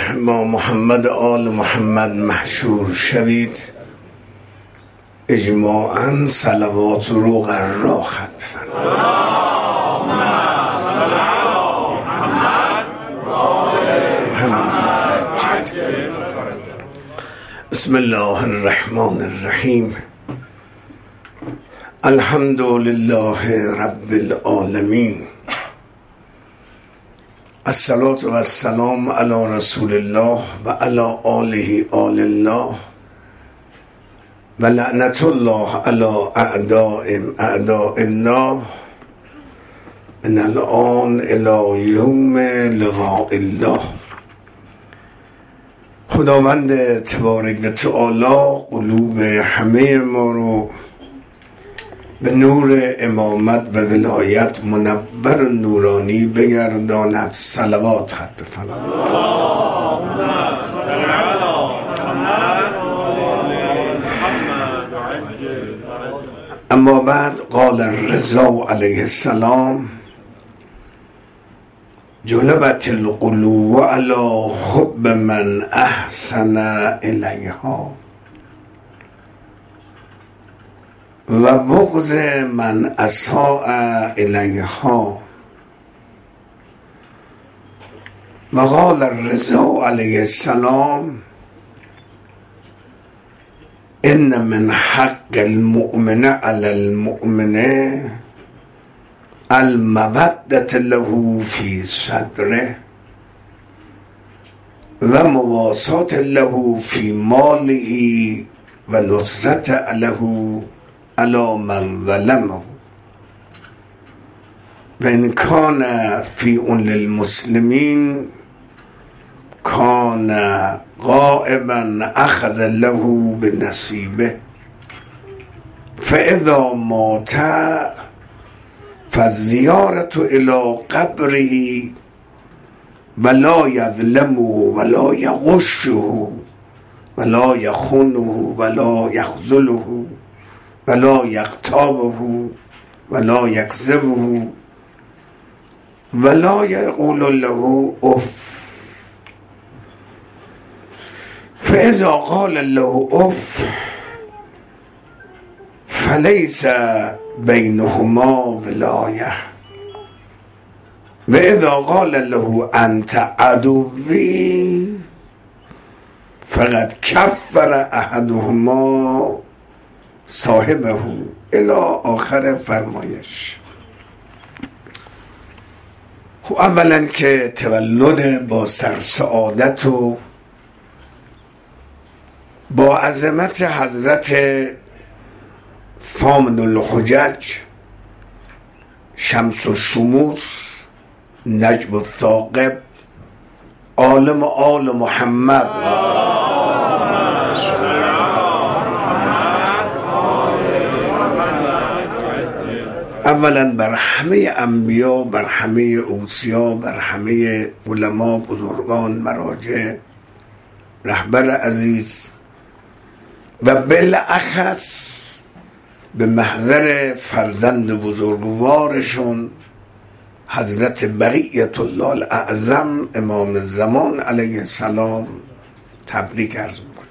با محمد آل محمد محشور شوید، اجماعاً صلوات رو قرار ختم فرمایید. بسم الله الرحمن الرحیم. الحمد لله رب العالمین، الصلاة و السلام علی رسول الله و علی آله آل الله و لعنت الله علی اعداء الله من الآن الی یوم لقاء الله. خداوند تبارک و تعالی قلوب همه ما رو به نور امامت و ولایت منور و نورانی بگرداند. صلوات خط بفرمایید. اما بعد قال الرضا علیه السلام: جلبت القلوب علی حب من احسن الیها و بغض من اساء الیها. و قال الرضا علیه السلام: ان من حق المؤمن علی المؤمن المودة له فی صدره و مواساة له فی ماله و نصرت له علی من ظلمه و ان کان فی للمسلمین کان غائبا اخذ له بنصیبه فاذا مات فالزیارة الی قبره ولا یظلمه ولا یغشه ولا یخونه ولا یخذله ولا یغتابه ولا یکذبه ولا یقول له اف. فاذا قال له اف فلیس بینهما ولایه و اذا قال له انت عدوی فقد کفر احدهما صاحبه الی آخر فرمایش. اولا که تولد با سرسعادت و با عظمت حضرت ثامن الحجج شمس الشموس نجم الثاقب عالم آل محمد اولا بر همه انبیا، بر همه اوصیا، بر همه علما، بزرگان، مراجع، رهبر عزیز و بالاخص به محضر فرزند بزرگوارشون حضرت بقیت الله الاعظم امام زمان علیه السلام تبریک عرض میکنم.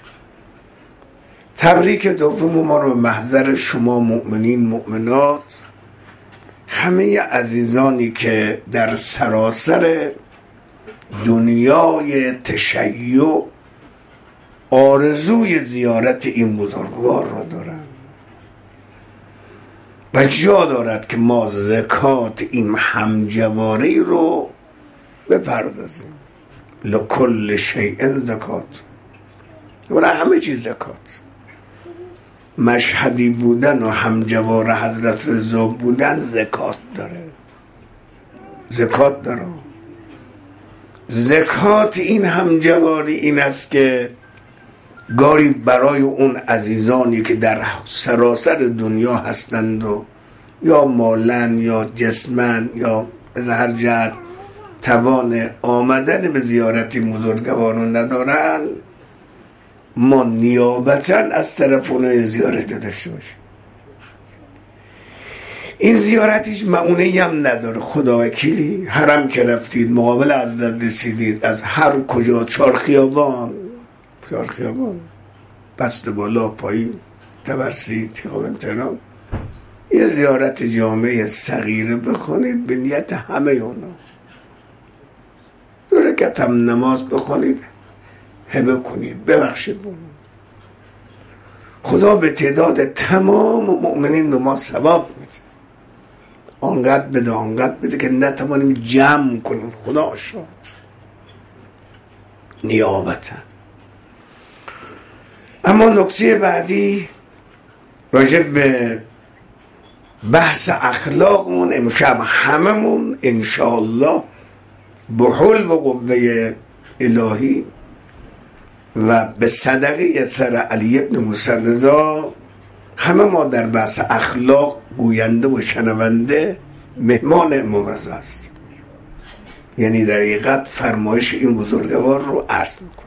تبریک دوم ما رو به محضر شما مؤمنین مؤمنات، همه عزیزانی که در سراسر دنیای تشیع آرزوی زیارت این بزرگوار را دارن و جا دارد که ما زکات این همجواری رو بپردازیم. لکل شیء زکات، برای همه چیز زکات. مشهدی بودن و همجوار حضرت رضا بودن زکات داره، زکات داره. زکات این همجواری این است که گاری برای اون عزیزانی که در سراسر دنیا هستند و یا مالن یا جسمن یا از هر جهت توان آمدن به زیارت بزرگواران ندارن، ما نیابتا از طرف اونها زیارت داشته باشیم. این زیارت هیچ معونه‌ای هم نداره. خدا وکیلی حرم که رفتید مقابل حضرت رسیدید، از هر کجا چهار خیابان بست بالا پایین تبرسی تیغان تهران یه زیارت جامعه صغیره بخونید به نیت همه اونا، 2 رکعت هم نماز بخونید، هبه کنید، ببخشید خدا به تعداد تمام مؤمنین به ما ثواب میده. آنقدر بده که نتوانیم جمع کنیم. خدا شاد نیابتا. اما نکته بعدی راجع به بحث اخلاقمون امشب هممون انشاءالله به حول و قوه الهی و به صدقه سر علی ابن موسی رضا همه ما در بحث اخلاق گوینده و شنونده مهمان امام رضا هستیم. یعنی در حقیقت فرمایش این بزرگوار رو عرض میکنم.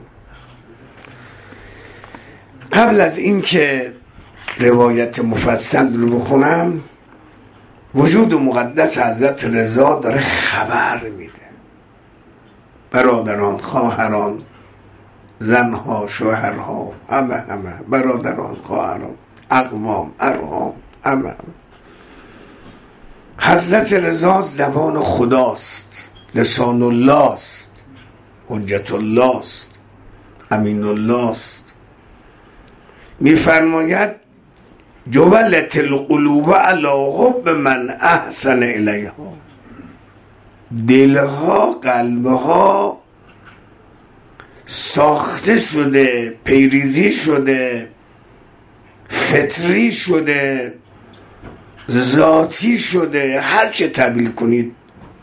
قبل از این که روایت مفصل رو بخونم، وجود مقدس حضرت رضا داره خبر میده. برادران، خواهران، زنها، شوهرها، همه برادران، خواهران، اقوام، ارحام، همه حضرت رضا زبان خداست، لسان الله است، حجت الله است، امین الله است. میفرماید جبلت القلوب علی حب من احسن الیها. دلها، قلبها ساخته شده، پیریزی شده، فطری شده، ذاتی شده، هر چه تعبیر کنید،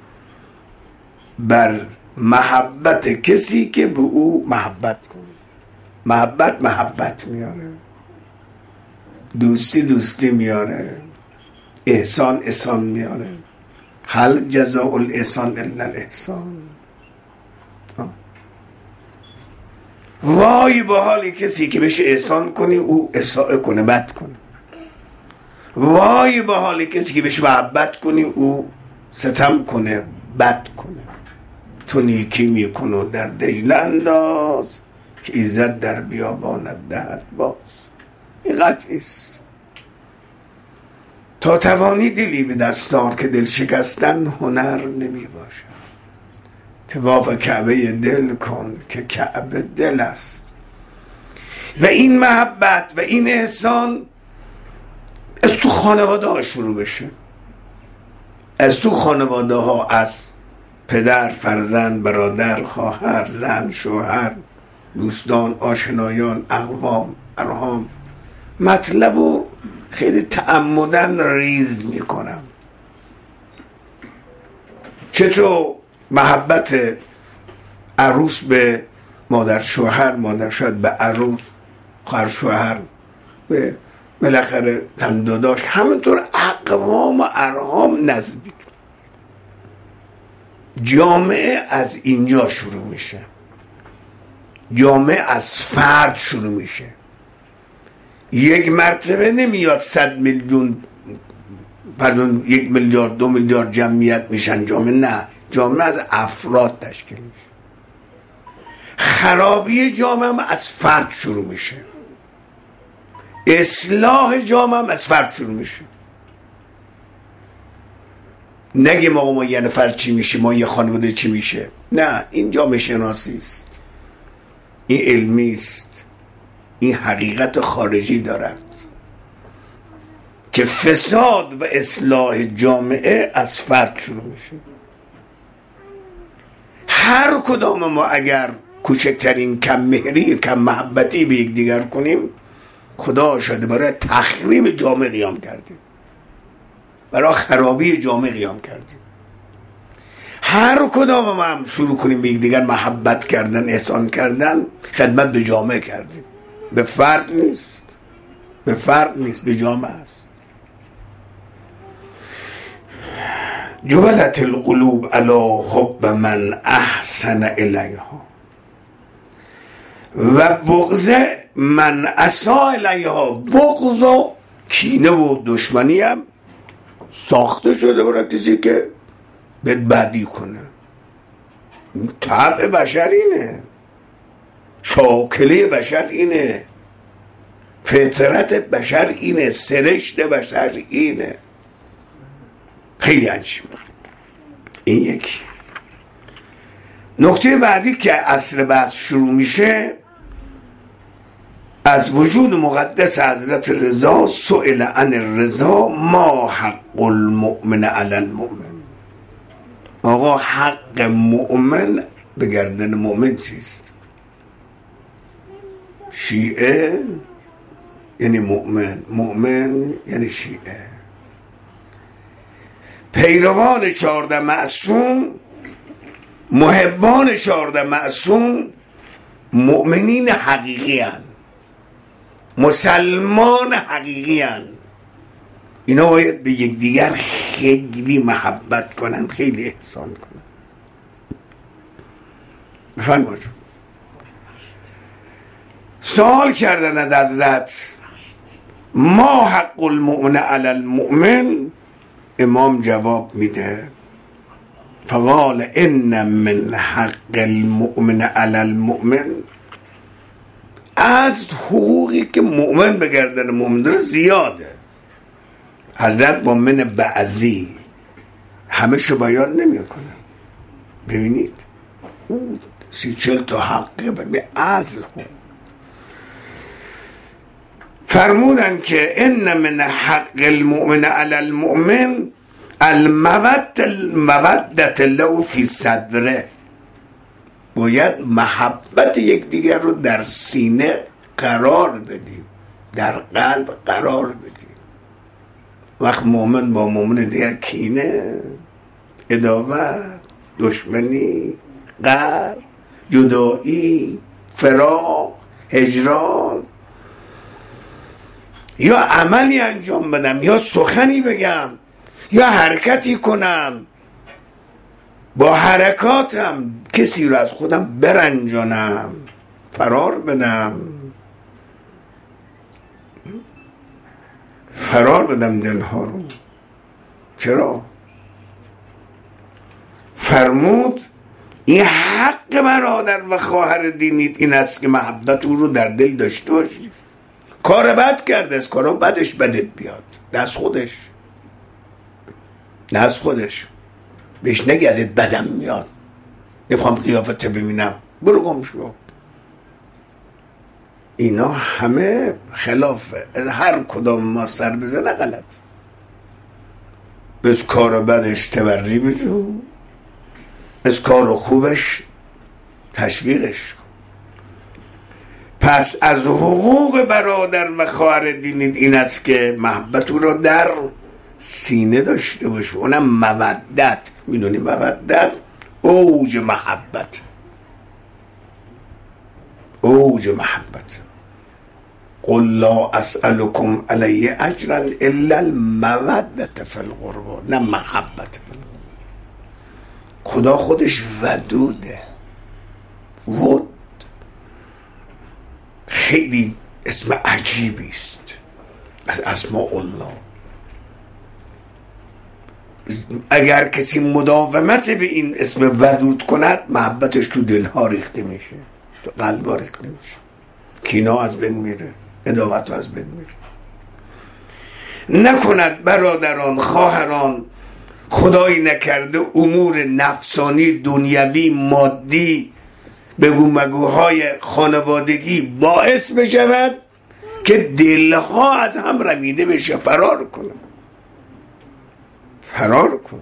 بر محبت کسی که به او محبت کنید. محبت میاره، دوستی میاره، احسان میاره. هل جزاء الاحسان الا الاحسان. وای به حال کسی که بهش احسان کنی او اساءه کنه، بد کنه. وای به حال کسی که بهش محبت کنی او ستم کنه، بد کنه. تو نیکی میکنه و در دجله انداز که ایزد در بیابانت دهد باز. این قطعی است. تا توانی دلی به دستار که دل شکستن هنر نمی باشد. طواف کعبه دل کن که کعبه دل است. و این محبت و این احسان از تو خانواده ها شروع بشه. از تو خانواده ها، از پدر، فرزند، برادر، خواهر، زن، شوهر، دوستان، آشنایان، اقوام، ارحام. مطلبو خیلی تعمدن ریز میکنم. چطور محبت عروس به مادر شوهر، مادر شوهر به عروس، خواهر شوهر به بالاخره زن داداش، همینطور اقوام و ارحام نزدیک. جامعه از اینجا شروع میشه. جامعه از فرد شروع میشه. یک مرتبه نمیاد 100 میلیون 1 میلیارد 2 میلیارد جمعیت میشن جامعه. نه، جامعه از افراد تشکیل میشه. خرابی جامعه هم از فرد شروع میشه. اصلاح جامعه هم از فرد شروع میشه. نگیم آقا ما یه نفر چی میشه، ما یه خانواده چی میشه. نه، این جامعه شناسی است، این علمی است، این حقیقت خارجی دارد که فساد و اصلاح جامعه از فرد شروع میشه. هر کدام ما اگر کوچکترین کم مهری، کم محبتی به یک دیگر کنیم، خدا شده برای تخریب جامعه قیام کردیم، برای خرابی جامعه قیام کردیم. هر کدام ما هم شروع کنیم به یک دیگر محبت کردن، احسان کردن، خدمت به جامعه کردیم. به فرد نیست، به جامعه است. جبلت القلوب علی حب من احسن الیها و بغض من اساء الیها. بغض و کینه و دشمنی هم ساخته شده برای کسی که بهت بدی کنه. طبع بشر اینه، شاکله بشر اینه، فطرت بشر اینه، سرشت بشر اینه. خیلی عجیب. این یکی. نکته بعدی که اصل بحث شروع میشه، از وجود مقدس حضرت رضا سئل عن الرضا ما حق المؤمن علی المؤمن. آقا حق مؤمن به گردن مؤمن چیست؟ شیعه یعنی مؤمن، مؤمن یعنی شیعه. پیروان 14 معصوم، محبان 14 معصوم مؤمنین حقیقی هن، مسلمان حقیقی هن. اینا باید به یکدیگر خیلی محبت کنن، خیلی احسان کنن. بفرمایید. سوال کردن از حضرت ما حق المؤمن علی المؤمن. امام جواب میده فقال ان من حق المؤمن علی المؤمن، از حقوقی که مؤمن به گردن مؤمن داره زیاده. حضرت با من بعضی همه شو بیان نمی کنه. ببینید 30-40 تا حقه به از حقوق فرمودن که ان من حق المؤمن علی المؤمن المودة له فی صدره. باید محبت یکدیگر رو در سینه قرار بدیم، در قلب قرار بدیم. وقت مؤمن با مؤمن دیگر کینه، عداوت، دشمنی، قهر، جدایی، فراق، هجران، یا عملی انجام بدم یا سخنی بگم یا حرکتی کنم، با حرکاتم کسی رو از خودم برنجانم، فرار بدم، فرار بدم دلها رو. چرا؟ فرمود این حق برادر و خواهر دینیت این است که محبت او رو در دل داشته باشی. کار بد کرده است، کارو بدش بدت بیاد، دست خودش، دست خودش. بهش نگی ازت بدم میاد، نمیخوام قیافت ببینم، برو گم شو. اینا همه خلافه. هر کدام ما سر بزنه غلط. از کار بدش تبری بجو، از کار خوبش تشویقش کن. پس از حقوق برادر و خواهر دینید این است که محبت او را در سینه داشته باشه. اونم مودت. میدونی مودت اوج محبت، اوج محبت. قل لا اسألكم علیه اجرا الا المودة فی القربى، نه محبت فی القربى. خدا خودش ودوده. ود خیلی اسم عجیبی است از اسماء الله. اگر کسی مداومت به این اسم ودود کند، محبتش تو دلها ریخته میشه، تو قلبها ریخته میشه، کینا از بین میره، عداوت از بین میره. نکند برادران خواهران خدایی نکرده امور نفسانی دنیوی مادی بگو مگوهای خانوادگی باعث بشود که دلها از هم رمیده بشه، فرار کنه، فرار کن.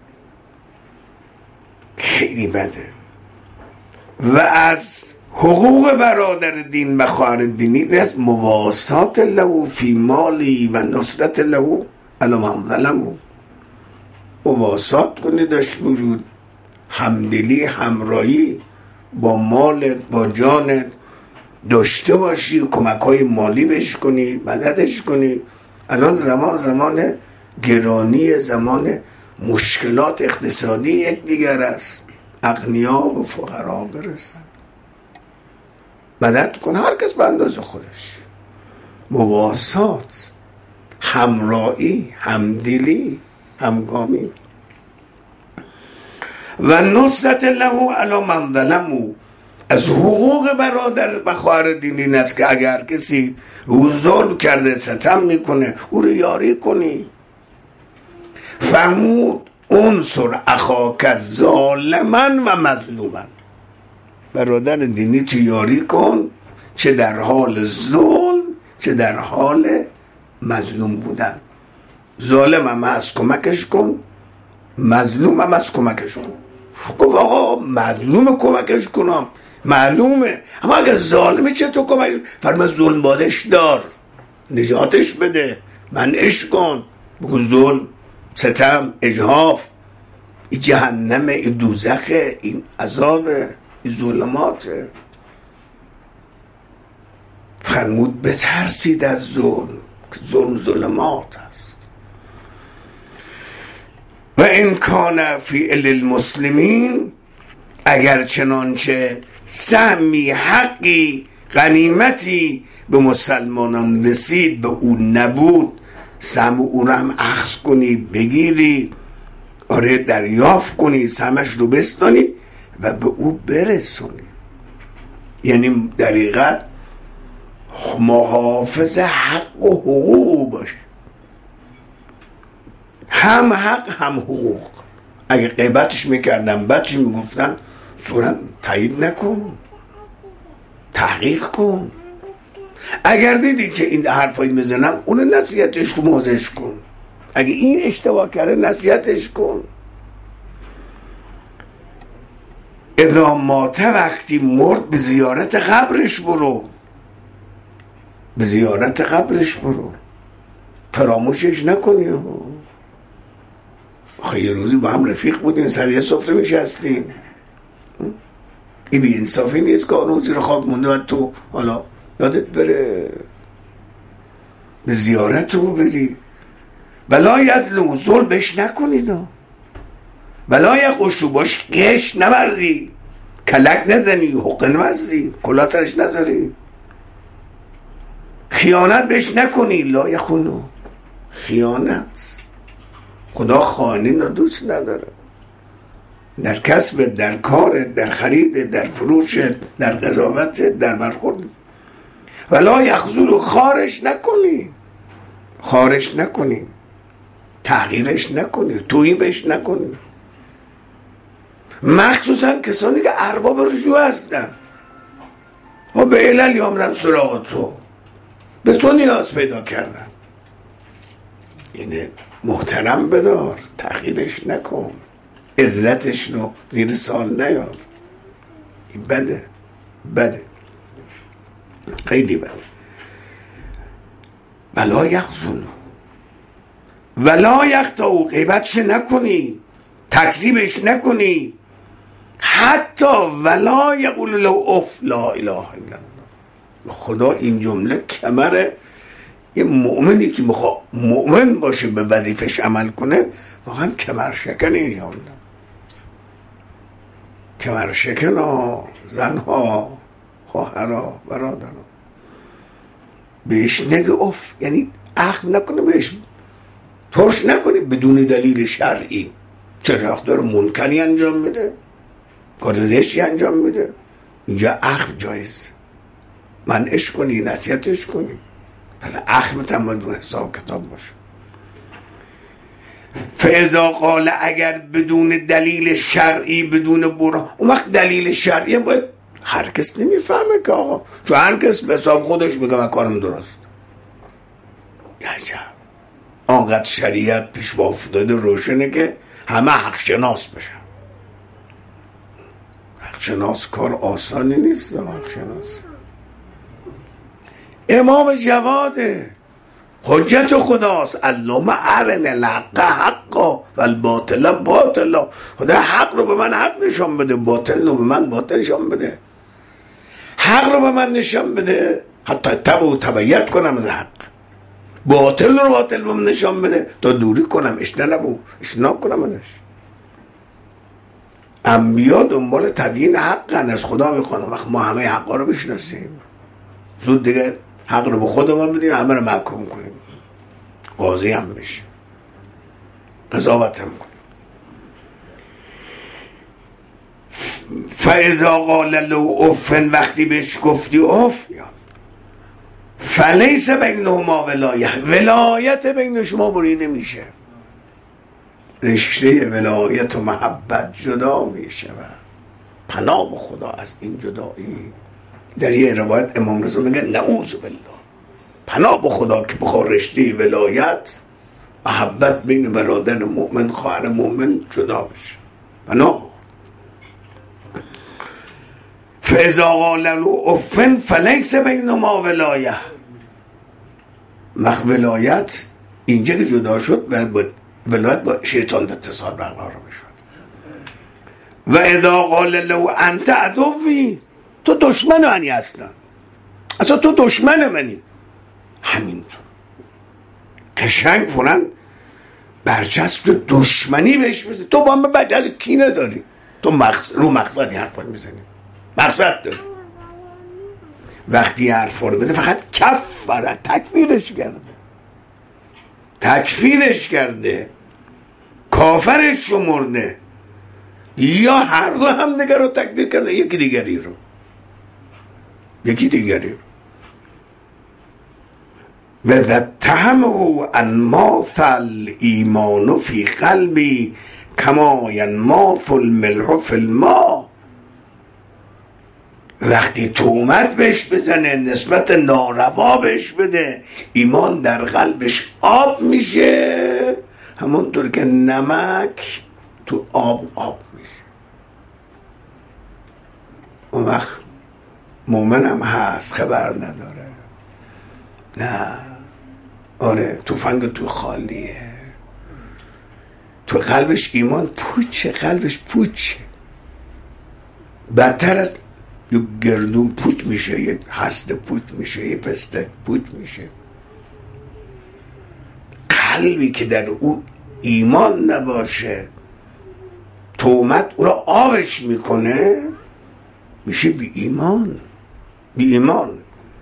خیلی بده. و از حقوق برادر دین و خواهر دینی است مواسات له فی مالی و نصرت له علی من ظلمه. مواسات کنی، داشت وجود همدلی، همراهی با مالت، با جانت داشته باشی، کمک های مالی بهش کنی، مددش کنی. الان زمان گرانی، زمان مشکلات اقتصادی یک دیگر است. اغنیا و فقرا برسن، مدد کن، هر کس به اندازه خودش. مواسات، همراهی، همدلی، همگامی. و نصرت له علی من ظلموا، از حقوق برادر و خواهر دین این است که اگر کسی او ظلم کرده ستم میکنه او رو یاری کنی. فرمود انصر اخاک ظالما و مظلوما، برادر دینی تو یاری کن، چه در حال ظلم چه در حال مظلوم بودن. ظالم هم از کمکش کن، مظلوم هم از کمکش کن. گفت آقا مظلوم کمکش کنم معلومه، اما اگر ظالمه چطور کمکش؟ فرمود ظلم بادش دار، نجاتش بده، منعش کن. بگو ظلم، ستم، اجحاف این جهنمه، این دوزخه، این عذابه، این ظلماته. فرمود بترسید از ظلم، ظلم ظلمات است. و این کان فی المسلمین، اگر چنانچه سهمی، حقی، غنیمتی به مسلمانان رسید به او نبود، سهم او رو هم اخذ کنی، بگیری، آره دریافت کنی، سهمش رو بستانی و به او برسونی. یعنی در حقیقت محافظ حق و حقوق باشه، هم حق هم حقوق. اگه غیبتش میکردن بدش میگفتن صورت تایید نکن، تحقیق کن. اگر دیدی که این حرفایی میزنم اون نصیحتش کن، موعظش کن. اگه این اشتباه کرده نصیحتش کن. اذا مات، وقتی مرد به زیارت قبرش برو، به زیارت قبرش برو، فراموشش نکنی. آخه یه روزی با هم رفیق بودین، سر یه سفره میشستین. این بی انصافی نیست که اون زیر خاک مونده و تو حالا یادت بره به زیارت رو بری. ولا یظلم، ظلم بهش نکنید، ولا یقشو، باش قش نورزی، کلک نزنی، حقه نوزی، کلاترش نذاری، خیانت بهش نکنی. لا یخونو، خیانت، خدا خائنین رو دوست نداره. در کسب، در کار، در خرید، در فروش، در قضاوت، در برخورد. ولا یخذل، خارش نکنی، خارش نکنی، تغییرش نکنی، توییبش نکنی. مخصوصا کسانی که ارباب رجوع هستن و به عللی آمدن سراغ تو، به تو نیاز پیدا کردن. اینه محترم بدار، تغییرش نکن، عزتش رو زیر سال نیار. این بده، بده، خیلی بده. ولا یخذل، ولا یخطئ، غیبتش نکنی، تکذیبش نکنی. حتی ولا یقول له اف، لا اله الا الله. خدا این جمله کمره یه مؤمنی که میخواد مؤمن باشه به وظیفش عمل کنه، واقعا کمر شکن این جمله. کمر شکن ها، زنها، خواهرها، برادرها، بهش نگه اف، یعنی اخم نکنه، بهش ترش نکنه بدون دلیل شرعی. چرا داره منکری انجام میده، کار زشتی انجام میده، اینجا اخم جایز، منعش کنی، نصیحتش کنی. پس اخمت هم باید رو حساب کتاب باشه. فاذا قال، اگر بدون دلیل شرعی، بدون برهان، اون وقت دلیل شرعی باید هر کس نمیفهمه که آقا، چون هر کس به حساب خودش میگه من کارم درست. عجب، آنقدر شریعت پیش با افتاده روشنه که همه حق شناس بشن. حق شناس کار آسانی نیست. حق شناس امام جواده، حجت خداست. اللهم ارنا الحق حقا و الباطل باطلا. خدا حق رو به من حق نشان بده، باطل رو به من باطل نشان بده. حق رو به من نشان بده حتی تبعیت کنم از حق، باطل رو باطل به من نشان بده تا دوری کنم، اجتناب کنم ازش. انبیا دنبال تبیین حقن، از خدا میخوانم. وقت ما همه حقا رو بشناسیم، زود دیگه حق رو به خودمون بدیم، همه رو محکوم کنیم، قاضی هم بشیم. قضاوتم کنی. فاذا قال له اف، وقتی بهش گفتی اف، فلیس بینهما ولایت بین شما بریده میشه. رشته ولایت و محبت جدا میشود. پناه به خدا از این جدایی. در یه روایت امام رضا میگه نعوذ بالله، پناه به خدا که بخواه رشته ولایت محبت بین برادر مؤمن خواهر مؤمن جدا بشه. پناه. فاذا قال له اف فلیس بینهما ولایه، ولایت اینجا که جدا شد و ولایت با شیطان اتصال برقرار میشد. و اذا قال له انت عدوی، تو دشمن منی، اصلا تو دشمن منی. همینطور قشنگ فلان برچسب دشمنی بهش میزنی. تو با من بعد از کینه داری، تو رو مقصدی حرفا میزنی، مقصد داری. وقتی حرفا رو بده فقط کفر، تکفیرش کرده، کافرش شمرده، یا هر دو هم دیگر رو تکفیر کرده، یکی دیگری رو. و اتهمه ان مات الایمان فی قلبی کما ینماث الملح فی الماء. وقتی تهمت بهش بزنه، نسبت ناروا بهش بده، ایمان در قلبش آب میشه، همونطور که نمک تو آب میشه. اون وقت مومن هم هست خبر نداره. نه، آره، توفنگ تو خالیه، تو قلبش ایمان پوچه، قلبش پوچه، بدتر از یک گردون پوچ میشه، یک هسته پوچ میشه، یک پسته پوچ میشه. قلبی که در او ایمان نباشه، تهمت او را آبش میکنه، میشه بی ایمان.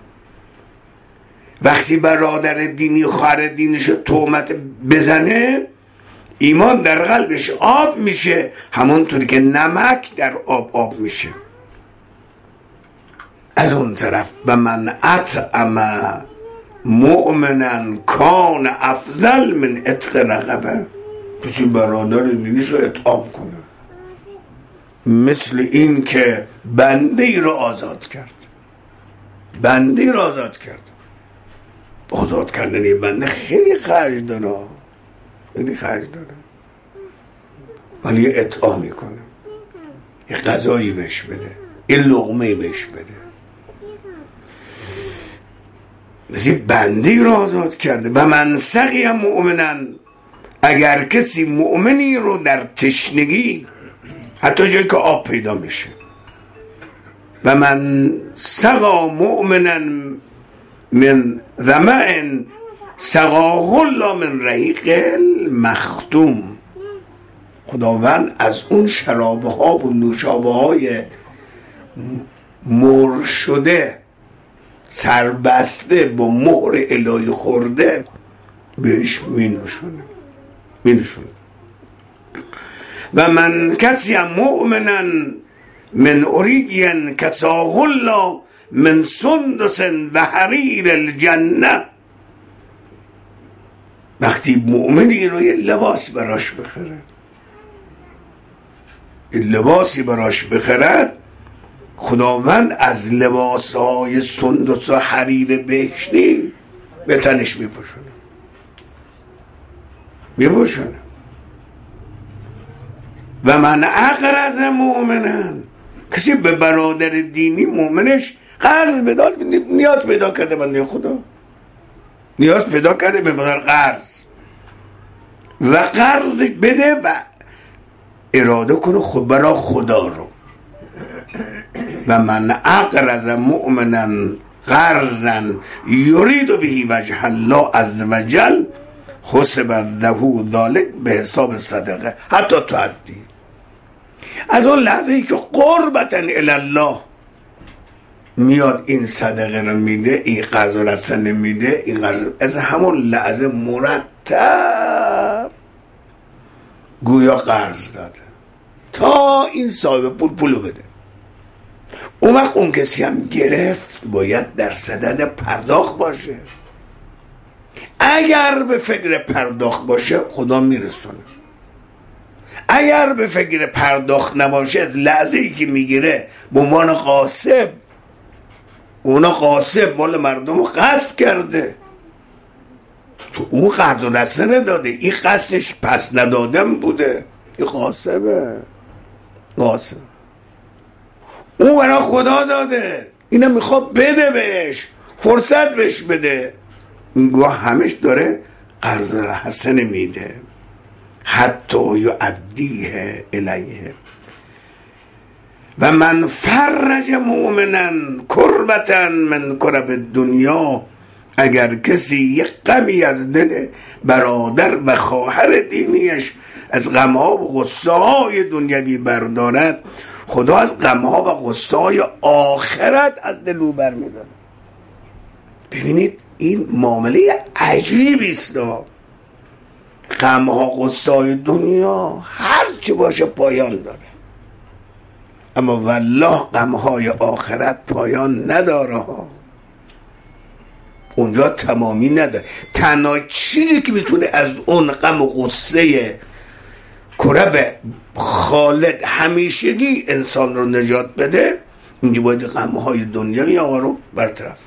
وقتی برادر دینی خواهر دینش تهمت بزنه، ایمان در قلبش آب میشه، همونطوری که نمک در آب میشه. از اون طرف و من اطعم مؤمنا کان افضل من عتق رقبه، کسی برادر دینیش رو اطعام کنه مثل این که بنده ای رو آزاد کرد. آزاد کردن یه بنده خیلی خرج داره، ولی یه اطعامی کنه، یه غذایی بهش بده، یه لقمه بهش بده. مثل بنده ای رو آزاد کرده. و من سقی مؤمنن، اگر کسی مؤمنی رو در تشنگی، حتی جایی که آب پیدا میشه، و من سقا مؤمنن من ظمأ سقاه الله من رحیق المختوم، خداوند از اون شرابه ها و نوشابه های مر شده، سربسته با مهر الهی خورده بهش مینوشونه. و من کسی مؤمنا من اریین کساه الله من سندس و حریر الجنه، وقتی مؤمنی رو یه لباسی براش بخرد، خداوند از لباسهای سندس و حریر بهشتی به تنش میپوشونه. و من اقرض مؤمنن، کسی به برادر دینی مؤمنش قرض بداد، نیاز پیدا کرده بنده خدا، نیاز پیدا کرده به بغیر قرض، و قرض بده و اراده کنه خود برای خدا رو. و من اقرض مؤمنا قرضا یرید به وجه الله عز وجل حسب له ذلك به حساب صدقه حتی تعدی. از اون لحظه ای که قربتا الی الله میاد این صدقه رو میده، این قرض رو نمیده، این قرض از همون لحظه مرتب گویا قرض داده تا این صاحب پولو بده. اون وقت اون کسی هم گرفت باید در صدد پرداخت باشه. اگر به فکر پرداخت باشه خدا میرسونه، اگر به فکر پرداخت نباشه از لحظه ای که میگیره به عنوان غاصب، اونا غاصب مال مردم رو غصب کرده، تو اون قرض و دسته نداده، این قصدش پس ندادم بوده، این غاصبه. غاصب اون برای خدا داده، اینو میخواد بده بهش، فرصت بهش بده. این گواه همش داره قرض حسن میده، حتی یعدیه الیه. و من فرج مؤمنا کربتا من کرب دنیا، اگر کسی یک غمی از دل برادر و خواهر دینیش از غمها و غصه های دنیوی بردارد، خدا از غمها و غصه های آخرت از دل او برمی‌دارد. ببینید این معامله عجیبی است. غمها غصه های دنیا هر چی باشه پایان داره، اما والله غمهای آخرت پایان نداره ها. اونجا تمامی نداره. تنها چیزی که میتونه از اون غم و غصه کرب خالد همیشگی انسان رو نجات بده، اینجا باید غمهای دنیای آقا رو برطرف.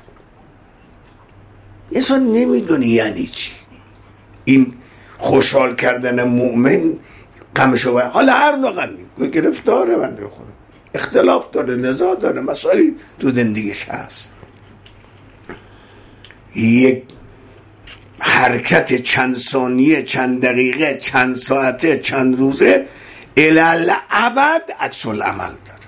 انسان نمیدونه یعنی چی این خوشحال کردن مؤمن غمشو باید. حالا هر نوع غمی گرفتاره، بنده خدا اختلاف داره، نزاع داره، مسائلی تو زندگیش هست. یک حرکت چند ثانیه، چند دقیقه، چند ساعته، چند روزه الالعبد عکس العمل داره.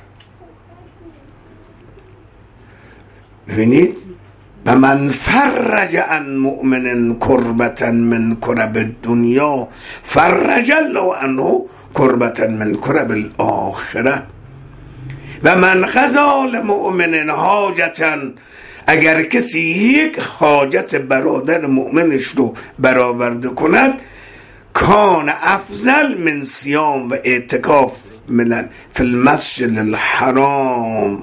ببینید و من فرج عن مؤمن کربتا من کرب دنیا فرج الله عنه کربتا من کرب الاخره. و من قضا لمؤمن حاجتا، اگر کسی یک حاجت برادر مؤمنش رو برآورده کند، کان افضل من صیام و اعتکاف فی المسجد الحرام.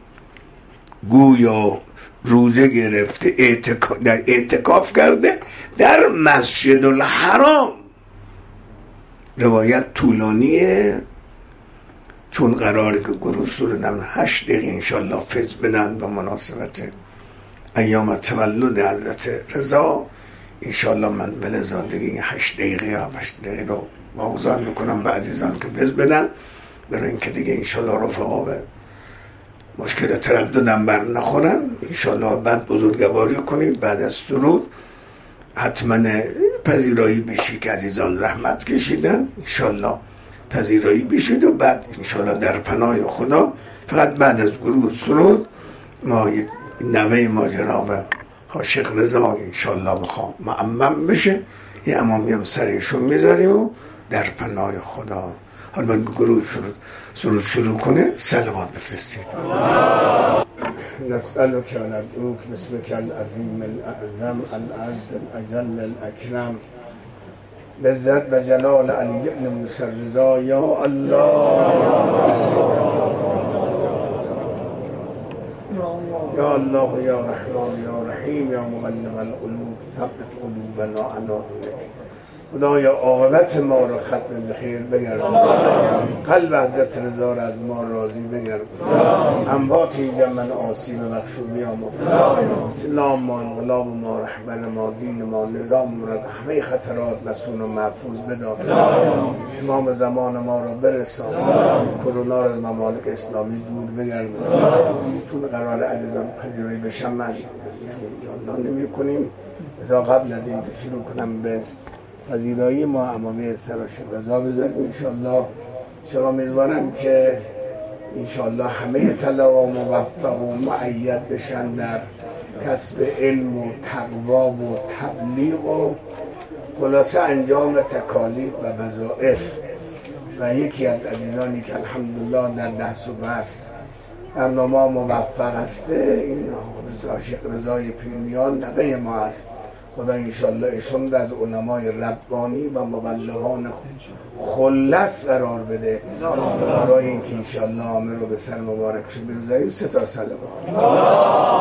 گویا روزه گرفته، اعتکاف کرده در مسجد الحرام. روایت طولانیه، چون قراره که گروه سرودم 8 دقیقه انشالله فیض بدن به مناسبت ایام تولد حضرت رضا. انشالله من بلزادگی 8 دقیقه یا 8 دقیقه رو واگذار میکنم به عزیزان که فیض بدن، برای اینکه دیگه انشالله رفقا به مشکل ترددم بر نخورن. انشالله بعد بزرگواری کنید، بعد از سرود حتما پذیرایی بشی که عزیزان زحمت کشیدن، انشالله پذیرایی بشید و بعد انشالله در پناه خدا فقط بعد از گروه سرود ما نوه ما جناب عاشق رضا انشالله میخوام معمم بشه، یه امامی هم سرشون میذاریم و در پناه خدا. حالا من گروه سرود شروع کنه، صلوات بفرستید. نسألك و ندعوک باسمک العظیم الاعظم العز الاجل الاکرم بعزت و جلال علی ابن موسی رضا. یا الله یا الله یا رحمان یا رحیم یا مقلب القلوب ثبت قلوبنا علی دینک. خدایا عاقبت ما را ختم به خیر بگردان، قلب حضرت رضا را از ما راضی بگردان، اموات اینجا من آسیب بخشو بیامرز، اسلام ما، انقلاب ما، رهبر ما، دین ما، نظام ما از همه خطرات مسون و محفوظ بدار. امام زمان ما را برسان، کرونا را از ممالک اسلامی دور بگردان. چون قرار عزیزان پذیرایی بشن من یادداشت نمی‌کنیم، لذا قبل از این شروع کنم به پذیرایی ما امامی سراشق رضا بذاریم. انشالله شما میزوارم که انشالله همه طلبا موفق و مؤید بشن در کسب علم و تقوا و تبلیغ و خلاصه انجام تکالیف و وظایف. و یکی از عزیزانی که الحمدلله در دست و بس برنامه موفق هسته این عاشق رضای پیرمیان نوه ما است، خدا انشالله ایشون از علمای ربانی و مبلغان خلص قرار بده برای اینکه انشالله عامه رو به سر مبارکش بگذاریم. 3 تا صلوات.